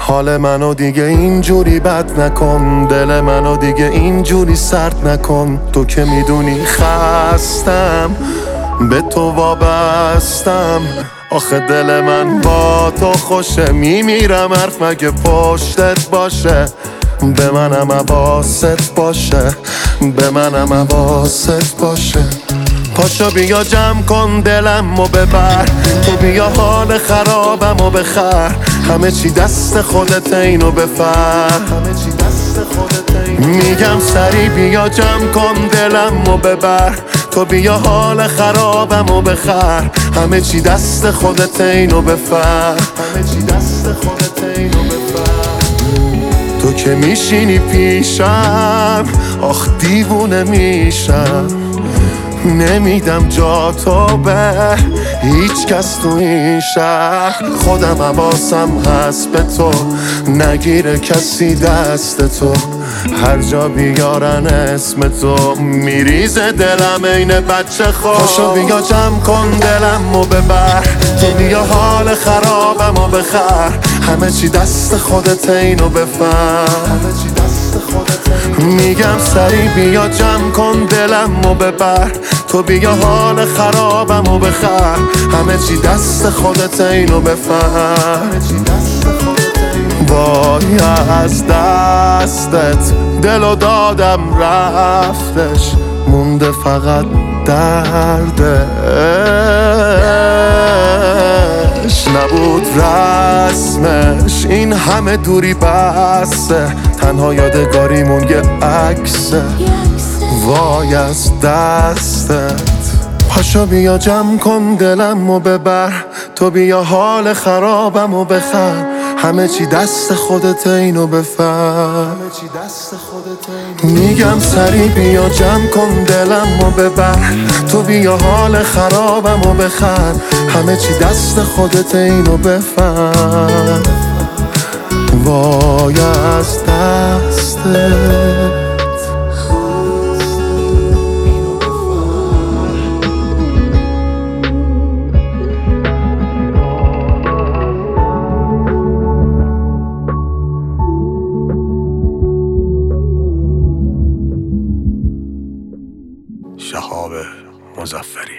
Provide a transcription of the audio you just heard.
حال منو دیگه اینجوری بد نکن، دل منو دیگه اینجوری سرد نکن. تو که میدونی خستم، به تو وابستم. آخه دل من با تو خوشه، میمیرم حرف مگه پشتت باشه. به منم حواست باشه، به منم حواست باشه. پاشو بیا جمع کن دلم و ببر، تو بیا حال خرابم و بخر. همه چی دست خودت، اینو بفر. میگم سری بیا جمع کن دلم و ببر، تو بیا حال خرابم و بخر. همه چی دست خودت، اینو بفر. تو که میشینی پیشم، آخ دیوونه میشم. نمیدم جا تو به هیچ کس تو این شهر. خودم حواسم هست به تو، نگیره کسی دست تو. هر جا بیارن اسم تو، میریزه دلم این بچه خود. پاشو بیا جمع کن دلم و ببر، تو بیا حال خرابم و بخر. همه چی دست خودت، اینو بفهم. میگم سری بیا جمع کن دلم و ببر، تو بیا حال خرابم و بخر. همه چی دست خودت، اینو بفهم. وای از دستت دلو دادم رفتش، مونده فقط دردش. نبود رسمش این همه دوری بسته، تنها یادگاریمون یه عکسه. وای از دستت. پاشو بیا جمع کن دلم و ببر، تو بیا حال خرابم و بخر. همه چی دست خودت، اینو بفهم. میگم سری بیا جمع کن دلم و ببر، تو بیا حال خرابم و بخر. همه چی دست خودت، اینو بفهم. وای از دستت. شهاب مظفری.